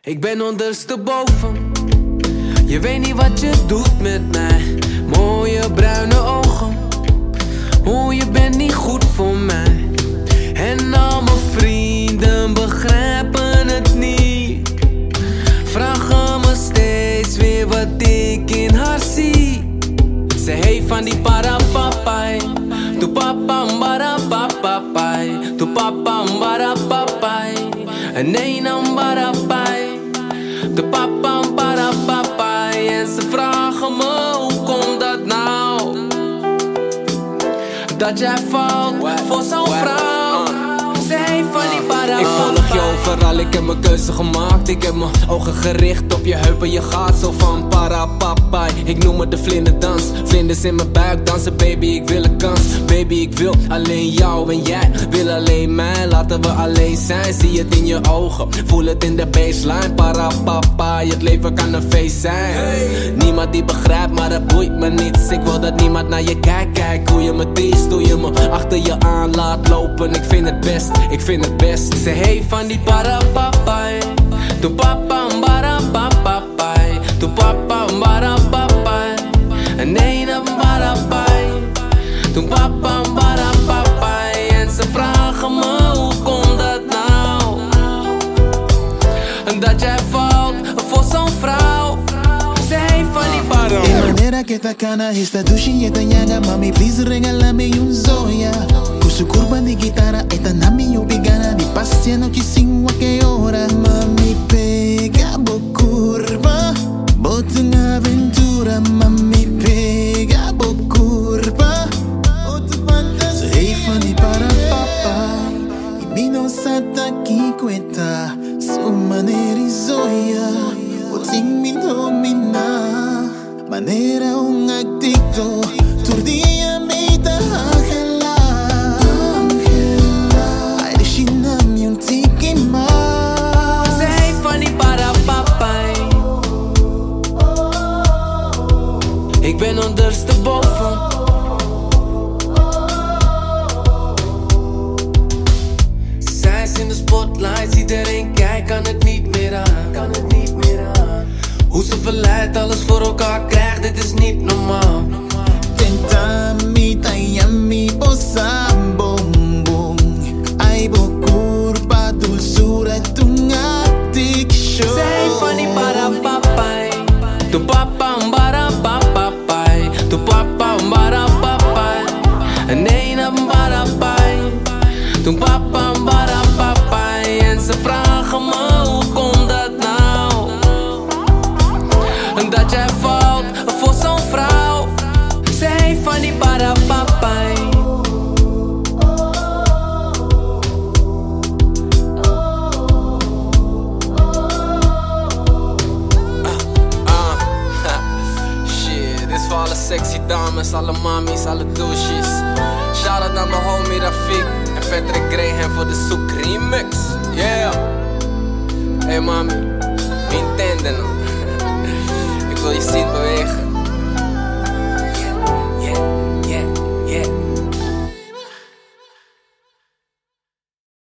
Ik ben ondersteboven. Je weet niet wat je doet met mij. Mooie bruine ogen. Oh, je bent niet goed voor mij. En al mijn vrienden begrijpen het niet. Vragen me steeds weer wat ik in haar zie. Ze heeft van die parapapai. Tu papa mbara papapai. Tu papa mbara papai. Nee, mbara pai. Tu papa mbara papai. En ze vragen me hoe komt dat nou? Dat jij valt voor zo'n vrouw. Ze heeft van die parapapai. Ik volg je overal, ik heb mijn keuze gemaakt. Ik heb mijn ogen gericht op je heupen. Je gaat zo van parapapai. Ik noem het de vlinderdans. Vlinders in mijn buik dansen, baby, ik wil een kans. Baby, ik wil alleen jou en jij wil alleen mij. Laten we alleen zijn, zie het in je ogen. Voel het in de baseline, parapapai. Het leven kan een feest zijn. Niemand die begrijpt, maar het boeit me niets. Ik wil dat niemand naar je kijkt. Kijk hoe je me teest, hoe je me achter je aan laat lopen. Ik vind het best, ik vind het best. Ze heeft van die parapapai. Tu papa mbara papapai. Tu papa mbara papai. Nee, mbara pai. Tu papa mbara papai. En ze vragen me hoe komt dat nou? Dat jij valt voor zo'n vrouw. Ze heeft van die parapapai. De manera que esta cana está dushi y esta ñanga. Mami, please regálame un zoya. Con su curva de guitarra, esta nami yo pegana. Di passi a noche sin a que hora. Mami, pega bo curva. Bota una aventura. Mami, pega bo curva. Ze heeft van die parapapai. Y vino sata ki cuenta. Su manera y zoya. Wat sin mi domina. Manera un adicto. Turdia me da angela. Ai de chinami un tiki ma. Ze heeft van die parapapai. Ik ben ondersteboven. Zij is in de spotlights, iedereen kijkt, kan het niet meer aan. Hoe ze verleidt, alles voor elkaar krijgt, dit is niet normaal. Tentami, tayami, bossa, bom, bom. Ai, bo curva, dulzura, tunga, tic, show. Ze heeft van die parapapai. Tu papa mbara papapai. Tu papa mbara papai. Nee, mbara pai. Tu papa mbara papai. En ze vragen me hoe komt dat nou? Dat jij valt voor zo'n vrouw. Ze heeft van die parapapai. Shit, dit is voor alle sexy dames, alle mamies, alle douches. Shout out aan mijn homie Rafik en Patrick Graham voor de Zoek remix. Yeah. Hey mami, intenden. Ik wil je zien bewegen.